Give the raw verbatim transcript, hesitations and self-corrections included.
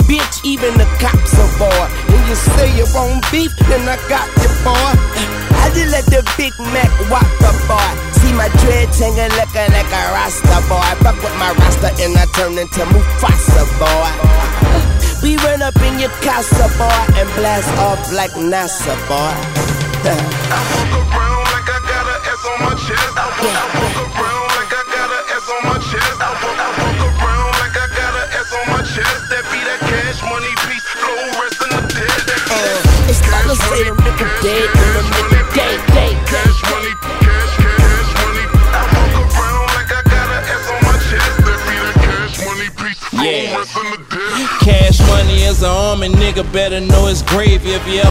bitch, even the cops are bored. When you say you want beef, then I got you, boy. I just let the Big Mac walk the boy. See my dreads hanging looking like a Rasta boy. Fuck with my Rasta and I turn into Mufasa, boy. We run up in your casa, boy, and blast off like NASA, boy. I walk around like I got an S on my chest. I walk, I walk around like I got an S on my chest. I walk, I walk around like I got an S on my chest. That be that cash money piece, flow rest in the dead. Uh, it's not to say the nigga dead, and the nigga dead, dead. Cash money, cash, cash money. I walk around like I got an S on my chest. That be that cash money piece, flow Yeah. rest in the dead. Cash money is an army, nigga better know it's gravy if you ever